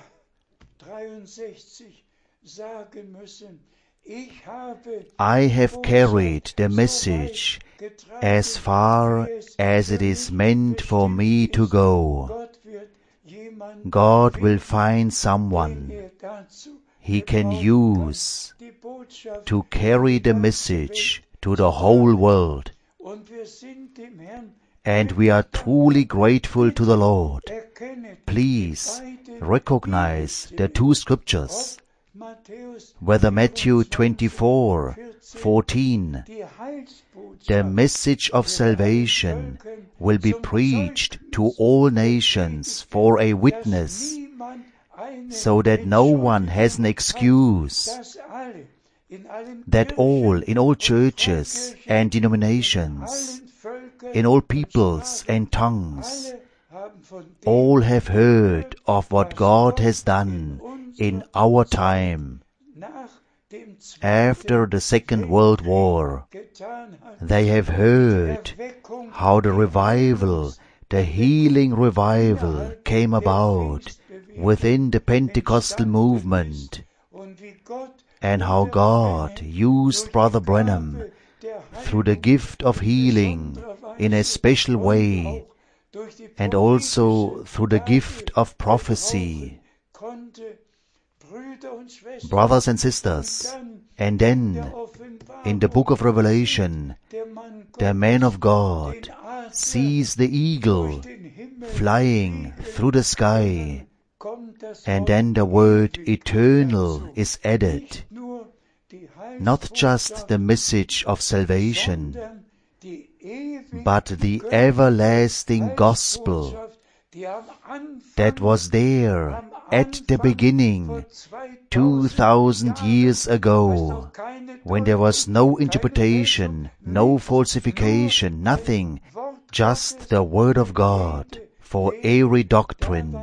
I have carried the message as far as it is meant for me to go. God will find someone He can use to carry the message to the whole world. And we are truly grateful to the Lord. Please recognize the two scriptures, whether Matthew 24:14, the message of salvation will be preached to all nations for a witness, so that no one has an excuse, that in all churches and denominations, in all peoples and tongues, all have heard of what God has done in our time. After the Second World War, they have heard how the revival, the healing revival, came about within the Pentecostal movement, and how God used Brother Branham through the gift of healing in a special way, and also through the gift of prophecy. Brothers and sisters, and then in the book of Revelation, the man of God sees the eagle flying through the sky, and then the word eternal is added. Not just the message of salvation, but the everlasting gospel that was there at the beginning 2,000 years ago, when there was no interpretation, no falsification, nothing, just the Word of God for every doctrine.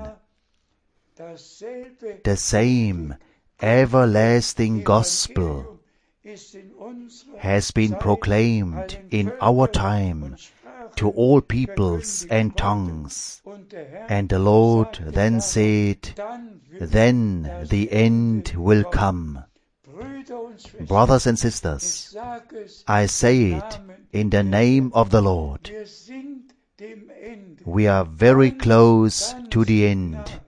The same everlasting gospel has been proclaimed in our time to all peoples and tongues. And the Lord then said, then the end will come. Brothers and sisters, I say it in the name of the Lord. We are very close to the end.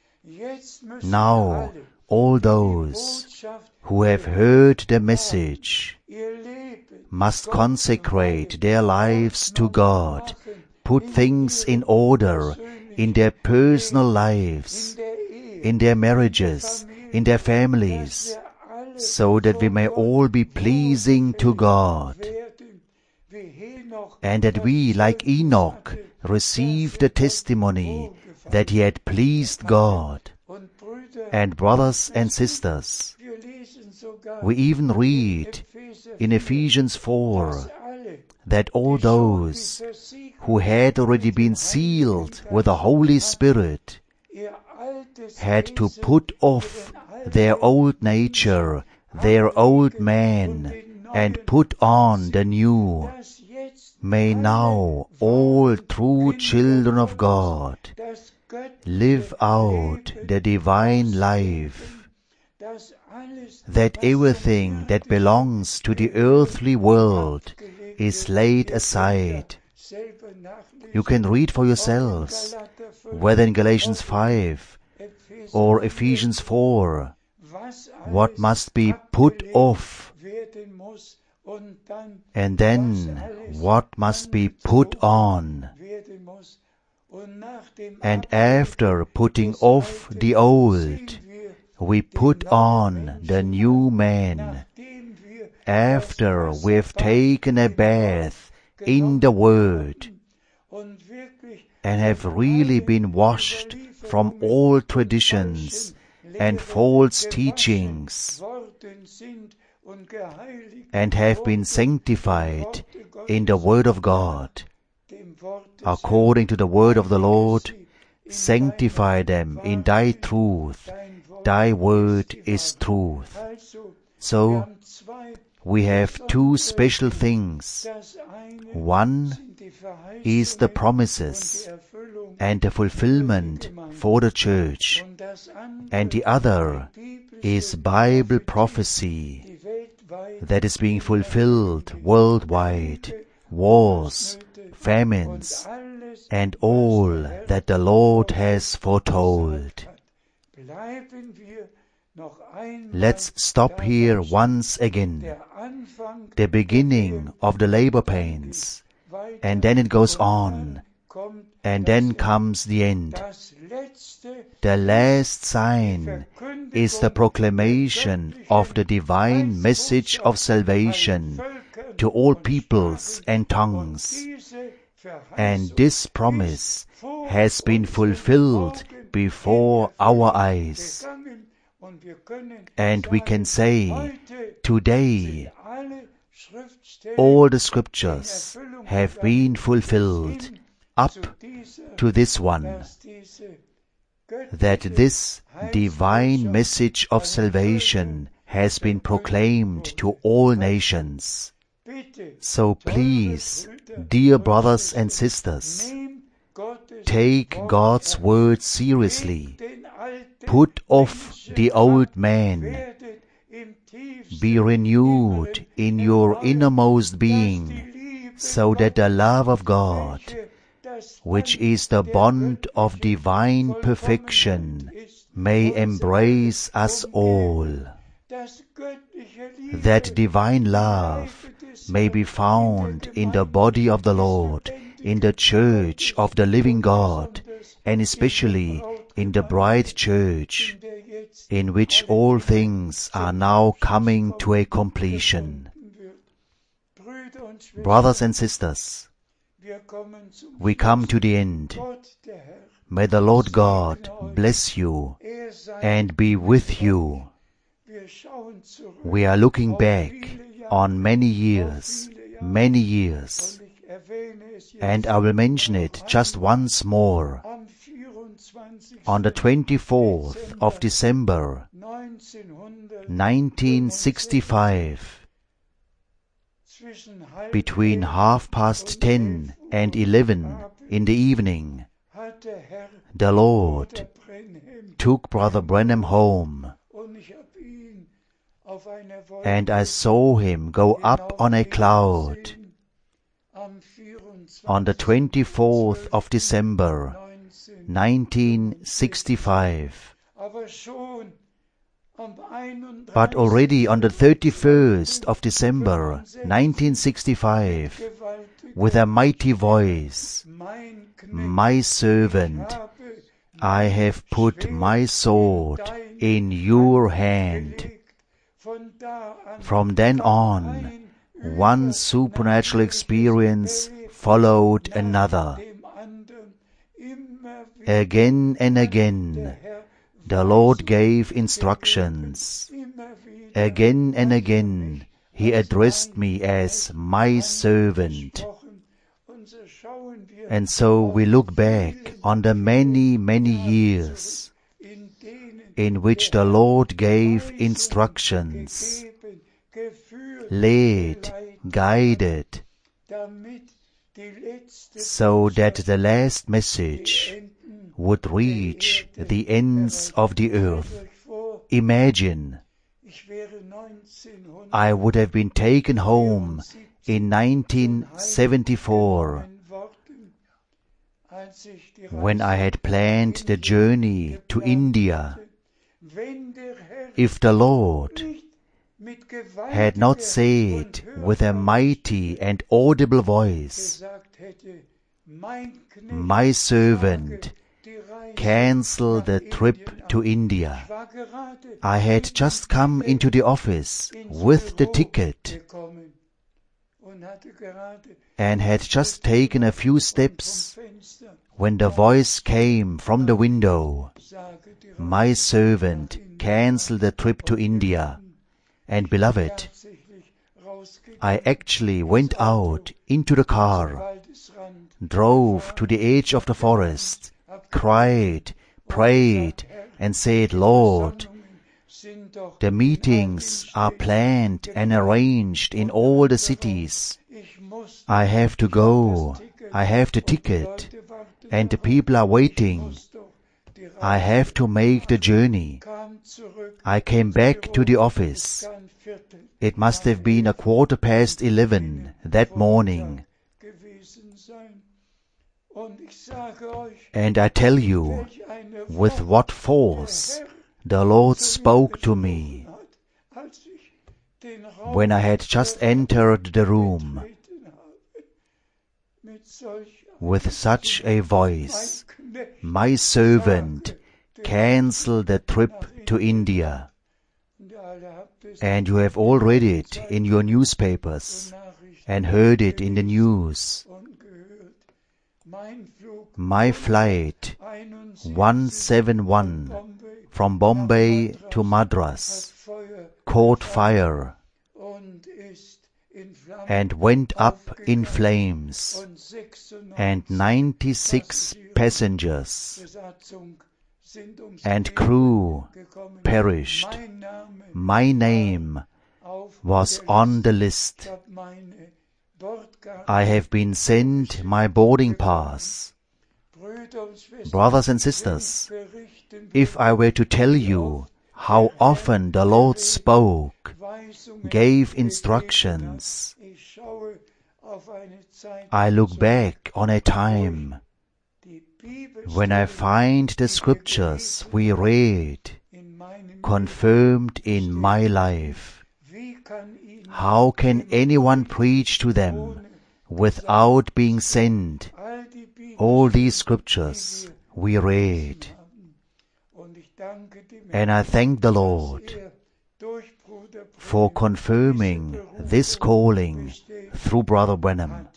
Now, all those who have heard the message must consecrate their lives to God, put things in order in their personal lives, in their marriages, in their families, so that we may all be pleasing to God, and that we, like Enoch, receive the testimony that he had pleased God. And brothers and sisters, we even read in Ephesians 4 that all those who had already been sealed with the Holy Spirit had to put off their old nature, their old man, and put on the new. May now all true children of God live out the divine life, that everything that belongs to the earthly world is laid aside. You can read for yourselves, whether in Galatians 5 or Ephesians 4, what must be put off, and then what must be put on. And after putting off the old, we put on the new man. After we have taken a bath in the Word and have really been washed from all traditions and false teachings, and have been sanctified in the Word of God, according to the word of the Lord, sanctify them in thy truth. Thy word is truth. So, we have two special things. One is the promises and the fulfillment for the church, and the other is Bible prophecy that is being fulfilled worldwide, wars, famines, and all that the Lord has foretold. Let's stop here once again. The beginning of the labor pains, and then it goes on, and then comes the end. The last sign is the proclamation of the divine message of salvation to all peoples and tongues. And this promise has been fulfilled before our eyes. And we can say, today, all the scriptures have been fulfilled up to this one, that this divine message of salvation has been proclaimed to all nations. So please, dear brothers and sisters, take God's word seriously. Put off the old man. Be renewed in your innermost being, so that the love of God, which is the bond of divine perfection, may embrace us all. That divine love may be found in the body of the Lord, in the church of the living God, and especially in the bride church, in which all things are now coming to a completion. Brothers and sisters, we come to the end. May the Lord God bless you and be with you. We are looking back on many years, and I will mention it just once more. On the 24th of December, 1965, between 10:30 and 11 in the evening, the Lord took Brother Branham home, and I saw him go up on a cloud on the 24th of December, 1965. But already on the 31st of December, 1965, with a mighty voice, "My servant, I have put my sword in your hand." From then on, one supernatural experience followed another. Again and again, the Lord gave instructions. Again and again, He addressed me as my servant. And so we look back on the many, many years in which the Lord gave instructions, led, guided, so that the last message would reach the ends of the earth. Imagine, I would have been taken home in 1974, when I had planned the journey to India, if the Lord had not said with a mighty and audible voice, "My servant, cancel the trip to India." I had just come into the office with the ticket and had just taken a few steps when the voice came from the window, "My servant, cancel the trip to India." And beloved, I actually went out into the car, drove to the edge of the forest, cried, prayed, and said, "Lord, The meetings are planned and arranged in all the cities. I have to go. I have the ticket. And the people are waiting. I have to make the journey. I came back to the office. It must have been 11:15 that morning. And I tell you, with what force the Lord spoke to me when I had just entered the room with such a voice. My servant cancel the trip to India. And you have all read it in your newspapers and heard it in the news. My flight 171 from Bombay to Madras caught fire and went up in flames, and 96 passengers and crew perished. My name was on the list. I have been sent my boarding pass. Brothers and sisters, if I were to tell you how often the Lord spoke, gave instructions, I look back on a time when I find the scriptures we read confirmed in my life. How can anyone preach to them without being sent? All these scriptures we read. And I thank the Lord for confirming this calling through Brother Branham.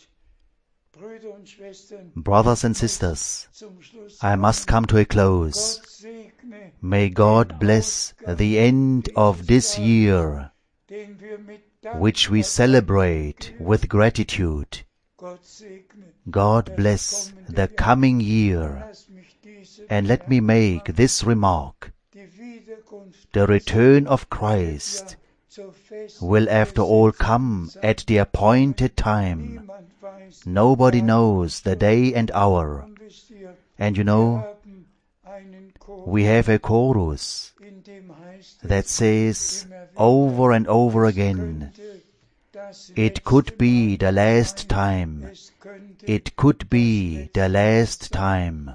Brothers and sisters, I must come to a close. May God bless the end of this year, which we celebrate with gratitude. God bless the coming year. And let me make this remark. The return of Christ will after all come at the appointed time. Nobody knows the day and hour. And you know, we have a chorus that says over and over again, it could be the last time. It could be the last time.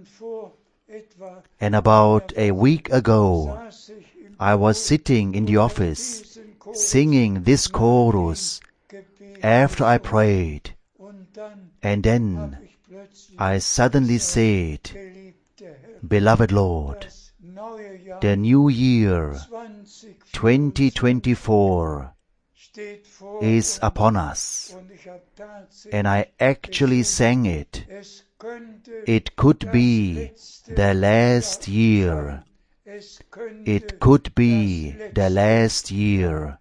And about a week ago, I was sitting in the office singing this chorus after I prayed. And then I suddenly said, Beloved Lord, the new year 2024 is upon us. And I actually sang it. It could be the last year. It could be the last year.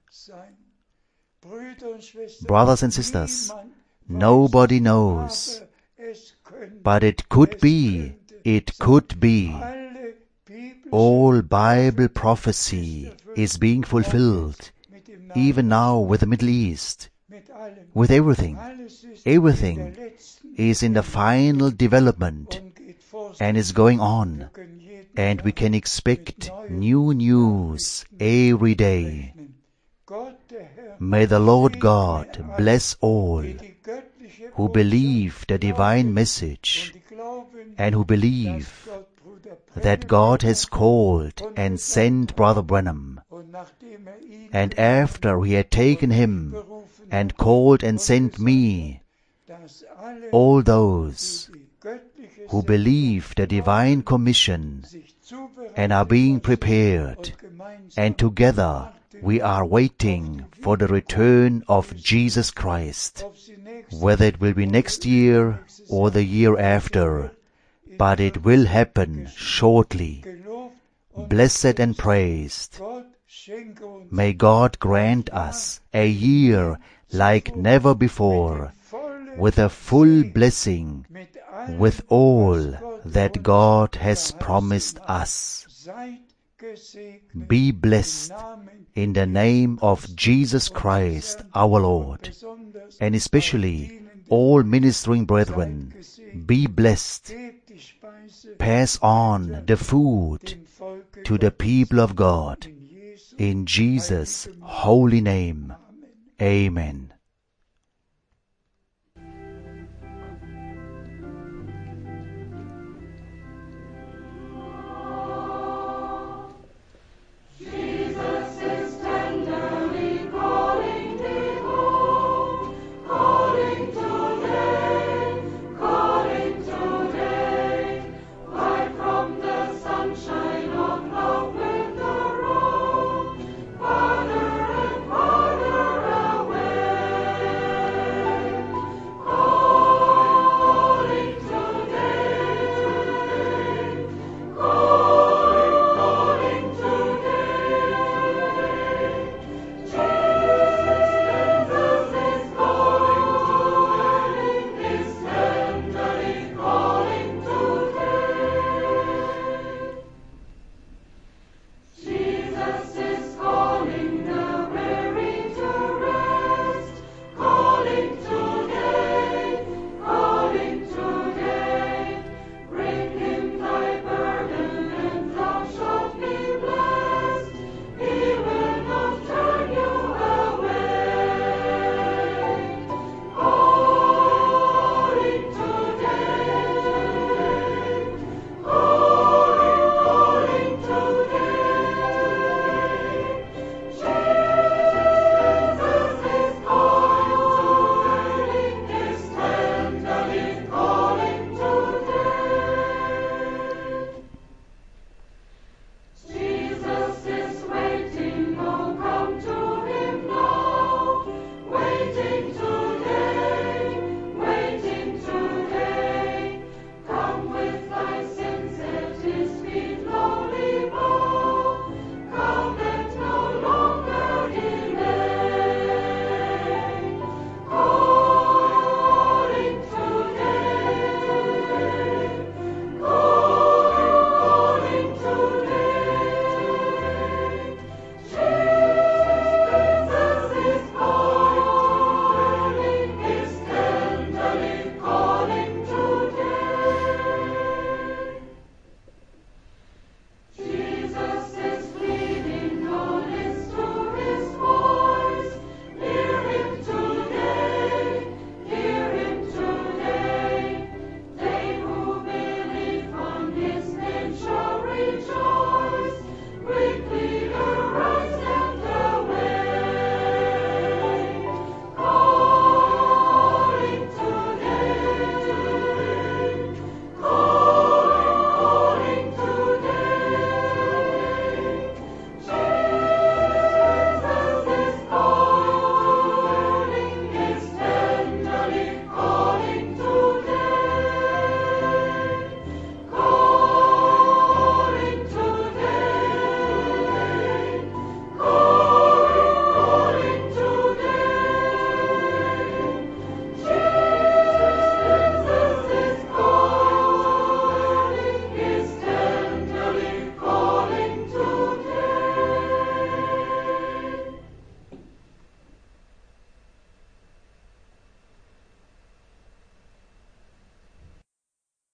Brothers and sisters, nobody knows. But it could be. It could be. All Bible prophecy is being fulfilled, even now with the Middle East, with everything. Everything is in the final development and is going on, and we can expect new news every day. May the Lord God bless all who believe the divine message and who believe that God has called and sent Brother Branham. And after he had taken him and called and sent me, all those who believe the divine commission and are being prepared, and together we are waiting for the return of Jesus Christ, whether it will be next year or the year after, but it will happen shortly. Blessed and praised. May God grant us a year like never before, with a full blessing, with all that God has promised us. gesegnet be blessed im Namen in the name of Jesus Christ our Lord, besonders and especially dienenden all ministering brethren, be blessed. gebt die Speise Pass on the food dem Volke to the people of God. in Jesu In Jesus' heiligem holy name. Namen. Amen.